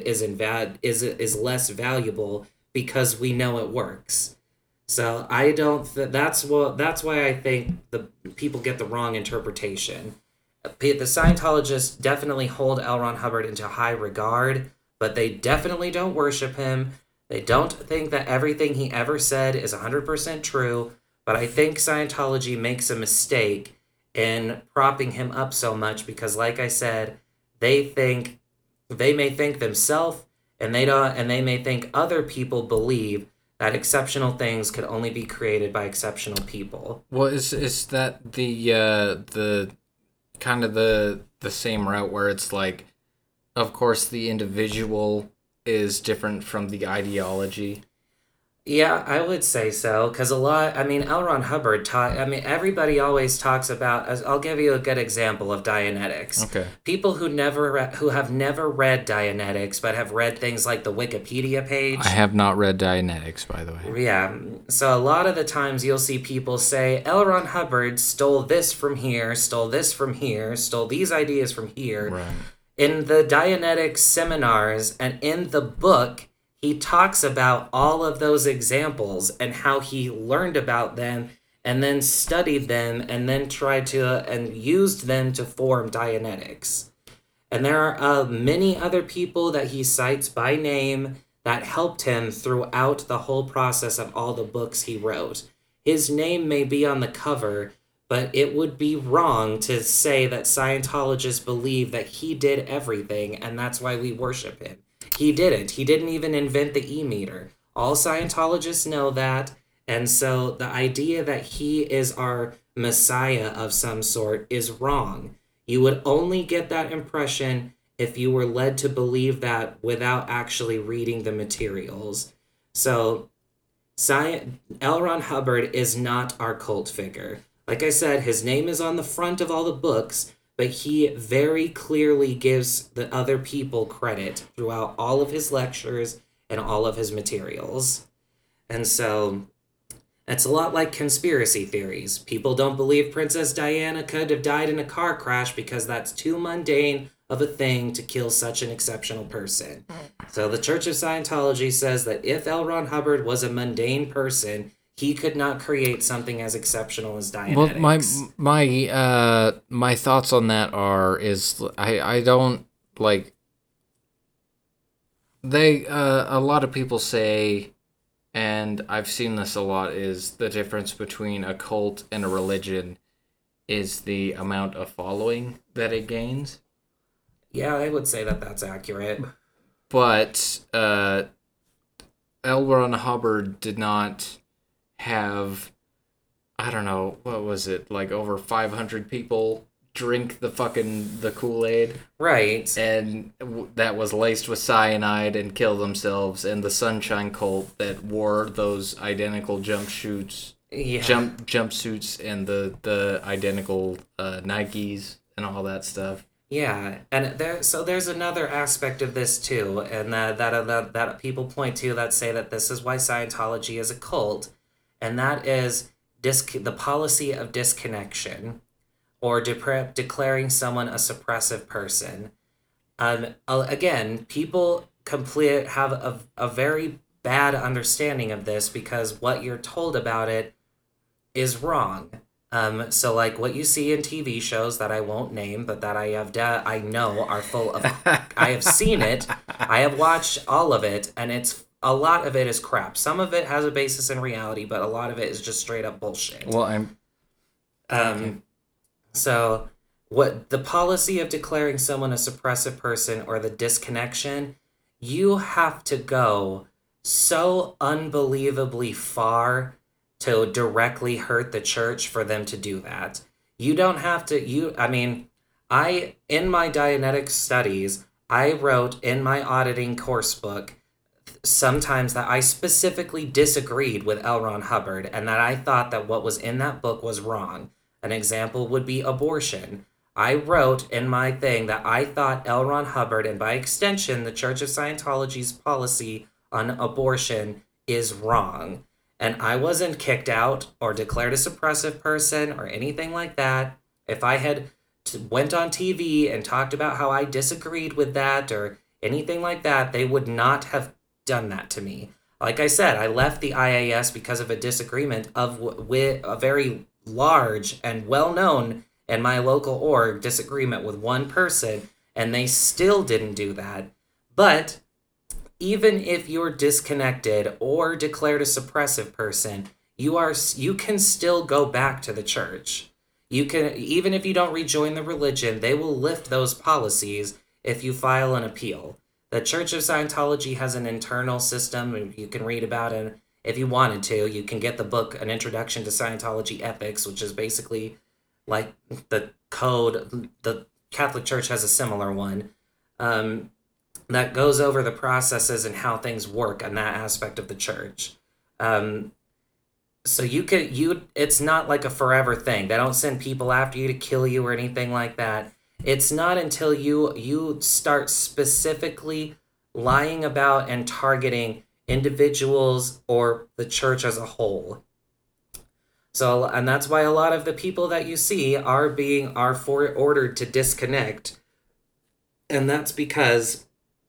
is less valuable because we know it works. So I don't. That's why I think the people get the wrong interpretation. The Scientologists definitely hold L. Ron Hubbard into high regard, but they definitely don't worship him. They don't think that everything he ever said is 100% true, but I think Scientology makes a mistake in propping him up so much because, like I said, they may think themselves, and they may think other people believe that exceptional things could only be created by exceptional people. Well, is that the kind of the same route where it's like, of course, the individual is different from the ideology? Yeah, I would say so, because L. Ron Hubbard everybody always talks about, I'll give you a good example of Dianetics. Okay. People who have never read Dianetics, but have read things like the Wikipedia page. I have not read Dianetics, by the way. Yeah, so a lot of the times you'll see people say, L. Ron Hubbard stole this from here, stole this from here, stole these ideas from here. Right. In the Dianetics seminars and in the book, he talks about all of those examples and how he learned about them and then studied them and then tried to and used them to form Dianetics. And there are many other people that he cites by name that helped him throughout the whole process of all the books he wrote. His name may be on the cover, but it would be wrong to say that Scientologists believe that he did everything and that's why we worship him. He didn't. He didn't even invent the e-meter. All Scientologists know that, and so the idea that he is our messiah of some sort is wrong. You would only get that impression if you were led to believe that without actually reading the materials. So, L. Ron Hubbard is not our cult figure. Like I said, his name is on the front of all the books, but he very clearly gives the other people credit throughout all of his lectures and all of his materials. And so it's a lot like conspiracy theories. People don't believe Princess Diana could have died in a car crash because that's too mundane of a thing to kill such an exceptional person. So the Church of Scientology says that if L. Ron Hubbard was a mundane person, he could not create something as exceptional as Dianetics. Well, my thoughts on that is I don't like they a lot of people say, and I've seen this a lot, is the difference between a cult and a religion is the amount of following that it gains. Yeah, I would say that that's accurate. But L. Ron Hubbard did not have, I don't know, what was it, like over 500 people drink the Kool-Aid. Right. And that was laced with cyanide and kill themselves, and the Sunshine Cult that wore those identical jumpsuits and the identical Nikes and all that stuff. Yeah, and there's another aspect of this too, and that people point to that say that this is why Scientology is a cult, and that is the policy of disconnection, or declaring someone a suppressive person. Again, people have a very bad understanding of this because what you're told about it is wrong. So like what you see in TV shows that I won't name, but that I know are full of, I have seen it, I have watched all of it, and a lot of it is crap. Some of it has a basis in reality, but a lot of it is just straight up bullshit. Well, So what the policy of declaring someone a suppressive person or the disconnection, you have to go so unbelievably far to directly hurt the church for them to do that. You don't have to, in my Dianetics studies, I wrote in my auditing course book sometimes that I specifically disagreed with L. Ron Hubbard and that I thought that what was in that book was wrong. An example would be abortion. I wrote in my thing that I thought L. Ron Hubbard, and by extension, the Church of Scientology's policy on abortion is wrong. And I wasn't kicked out or declared a suppressive person or anything like that. If I had went on TV and talked about how I disagreed with that or anything like that, they would not have done that to me. Like I said, I left the IAS because of a disagreement with a very large and well-known in my local org disagreement with one person, and they still didn't do that. But even if you're disconnected or declared a suppressive person, you can still go back to the church. You can, even if you don't rejoin the religion, they will lift those policies if you file an appeal. The Church of Scientology has an internal system you can read about it. If you wanted to, you can get the book, An Introduction to Scientology Ethics, which is basically like the code. The Catholic Church has a similar one. That goes over the processes and how things work on that aspect of the church. So it's not like a forever thing. They don't send people after you to kill you or anything like that. It's not until you start specifically lying about and targeting individuals or the church as a whole. So, and that's why a lot of the people that you see are ordered to disconnect. And that's because,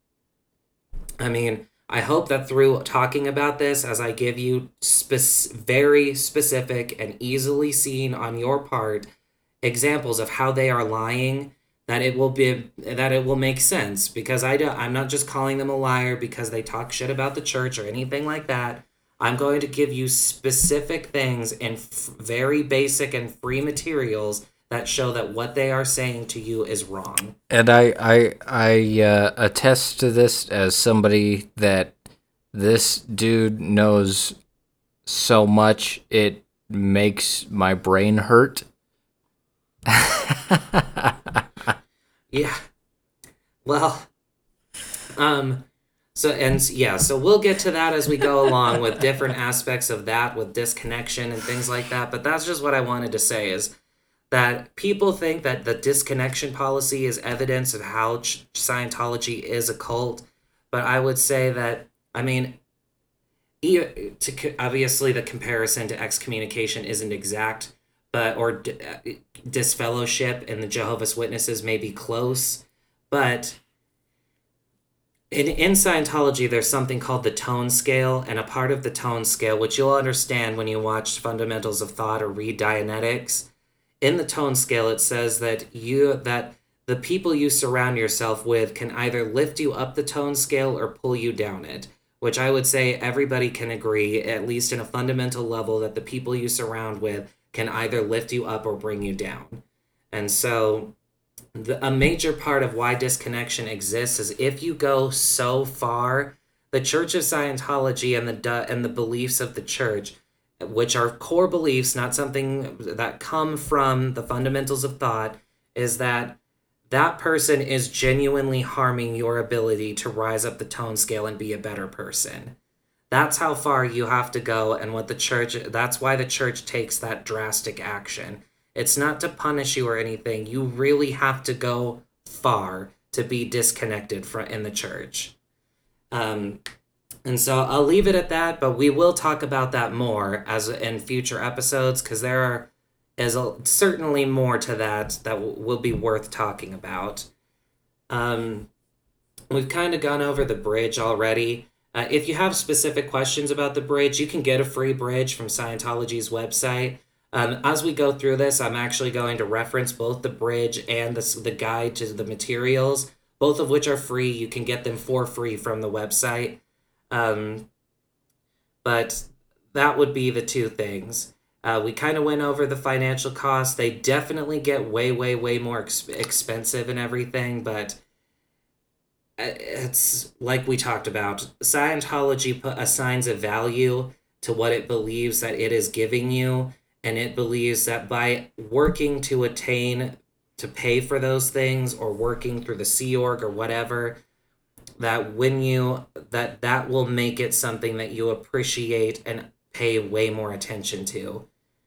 I hope that through talking about this, as I give you very specific and easily seen on your part examples of how they are lying, that it will make sense. Because I'm not just calling them a liar because they talk shit about the church or anything like that. I'm going to give you specific things in very basic and free materials that show that what they are saying to you is wrong. And I attest to this as somebody that this dude knows so much it makes my brain hurt. Yeah. Well, so we'll get to that as we go along with different aspects of that, with disconnection and things like that. But that's just what I wanted to say is that people think that the disconnection policy is evidence of how Scientology is a cult, but I would say that, I mean, obviously the comparison to excommunication isn't exact, but or disfellowship and the Jehovah's Witnesses may be close, but in Scientology there's something called the tone scale, and a part of the tone scale, which you'll understand when you watch Fundamentals of Thought or read Dianetics, in the tone scale it says that the people you surround yourself with can either lift you up the tone scale or pull you down it, which I would say everybody can agree, at least in a fundamental level, that the people you surround with can either lift you up or bring you down. And so a major part of why disconnection exists is if you go so far, the Church of Scientology and the beliefs of the church, which are core beliefs, not something that come from the fundamentals of thought, is that person is genuinely harming your ability to rise up the tone scale and be a better person. That's how far you have to go, and that's why the church takes that drastic action. It's not to punish you or anything. You really have to go far to be disconnected in the church. And so I'll leave it at that, but we will talk about that more as in future episodes, because there is certainly more to that will be worth talking about. We've kind of gone over the bridge already. If you have specific questions about the bridge, you can get a free bridge from Scientology's website. As we go through this, I'm actually going to reference both the bridge and the guide to the materials, both of which are free. You can get them for free from the website. But that would be the two things. We kind of went over the financial costs. They definitely get way, way, way more expensive and everything, but it's like we talked about. Scientology assigns a value to what it believes that it is giving you, and it believes that by working to pay for those things, or working through the Sea Org or whatever, that that will make it something that you appreciate and pay way more attention to.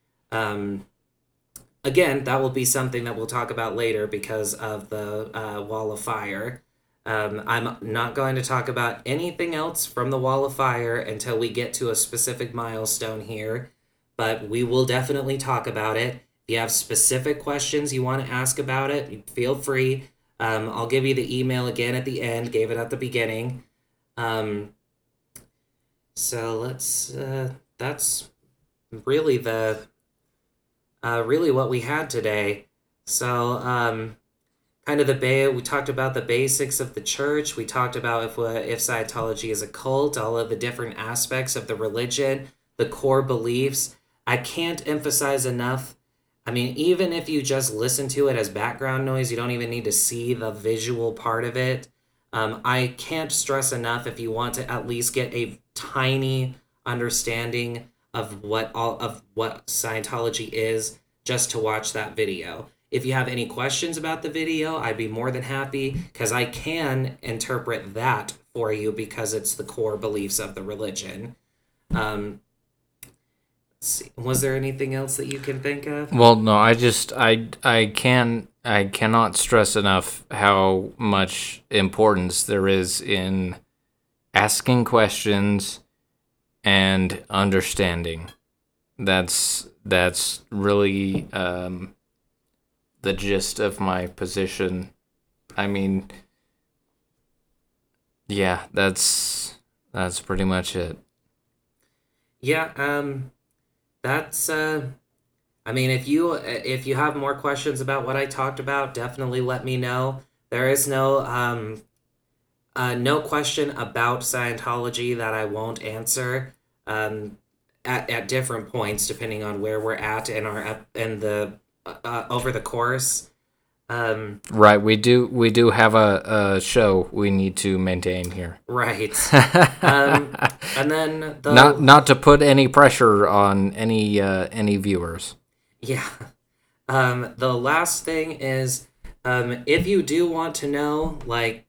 Again, that will be something that we'll talk about later because of the Wall of Fire. I'm not going to talk about anything else from the Wall of Fire until we get to a specific milestone here, but we will definitely talk about it. If you have specific questions you want to ask about it, feel free. I'll give you the email again at the end, gave it at the beginning. So that's really really what we had today. So, kind of we talked about the basics of the church. We talked about if Scientology is a cult, all of the different aspects of the religion, the core beliefs. I can't emphasize enough. I mean, even if you just listen to it as background noise, you don't even need to see the visual part of it. I can't stress enough, if you want to at least get a tiny understanding of what Scientology is, just to watch that video. If you have any questions about the video, I'd be more than happy, because I can interpret that for you because it's the core beliefs of the religion. Let's see. Was there anything else that you can think of? Well, no, I cannot stress enough how much importance there is in asking questions and understanding. That's really the gist of my position. I mean, yeah, that's pretty much it. Yeah, that's I mean, if you have more questions about what I talked about, definitely let me know. There is no question about Scientology that I won't answer at different points depending on where we're at in the over the course. Right, we do have a show we need to maintain here. Right. And then not to put any pressure on any viewers. Yeah. The last thing is, if you do want to know, like,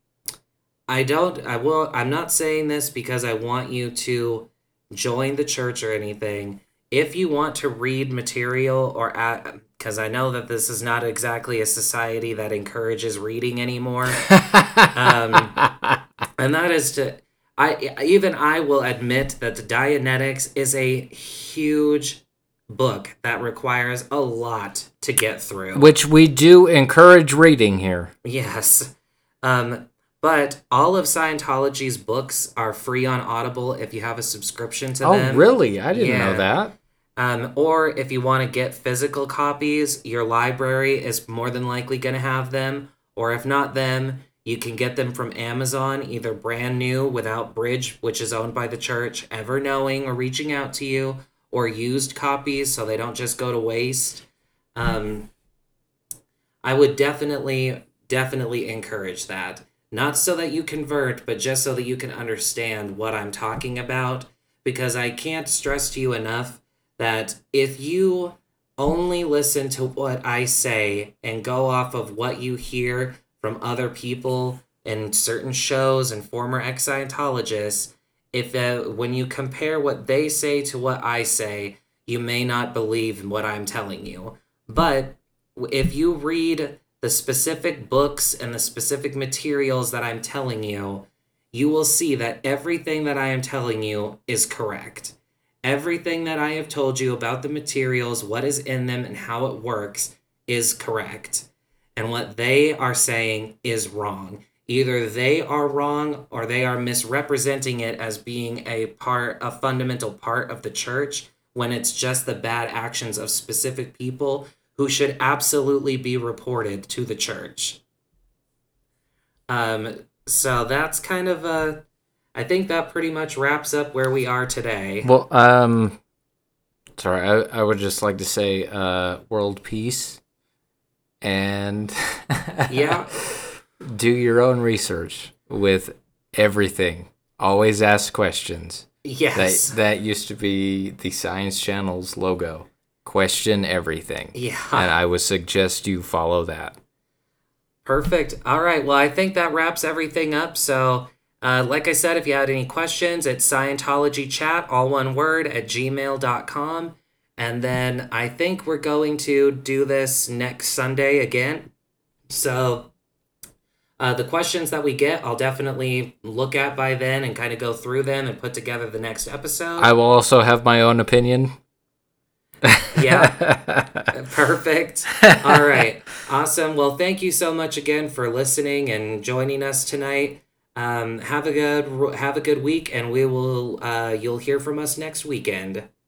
I'm not saying this because I want you to join the church or anything. If you want to read material or because I know that this is not exactly a society that encourages reading anymore. And that is I will admit that the Dianetics is a huge book that requires a lot to get through. Which we do encourage reading here. Yes. But all of Scientology's books are free on Audible if you have a subscription to them. Oh, really? I didn't know that. Or if you want to get physical copies, your library is more than likely going to have them. Or if not them, you can get them from Amazon, either brand new without Bridge, which is owned by the church, ever knowing or reaching out to you, or used copies so they don't just go to waste. I would definitely encourage that. Not so that you convert, but just so that you can understand what I'm talking about. Because I can't stress to you enough that if you only listen to what I say and go off of what you hear from other people in certain shows and former ex-Scientologists, if when you compare what they say to what I say, you may not believe what I'm telling you. But if you read the specific books and the specific materials that I'm telling you, you will see that everything that I am telling you is correct. Everything that I have told you about the materials, what is in them, and how it works is correct. And what they are saying is wrong. Either they are wrong or they are misrepresenting it as being a fundamental part of the church, when it's just the bad actions of specific people who should absolutely be reported to the church. So that's kind of I think that pretty much wraps up where we are today. Well, sorry, I would just like to say world peace. And yeah, do your own research with everything. Always ask questions. Yes. That used to be the Science Channel's logo. Question everything. Yeah. And I would suggest you follow that. Perfect. All right. Well, I think that wraps everything up. So, like I said, if you had any questions, it's ScientologyChat, all one word, @gmail.com. And then I think we're going to do this next Sunday again. So the questions that we get, I'll definitely look at by then and kind of go through them and put together the next episode. I will also have my own opinion. Yeah. Perfect. All right. Awesome. Well, thank you so much again for listening and joining us tonight. Have a good week, and we will you'll hear from us next weekend.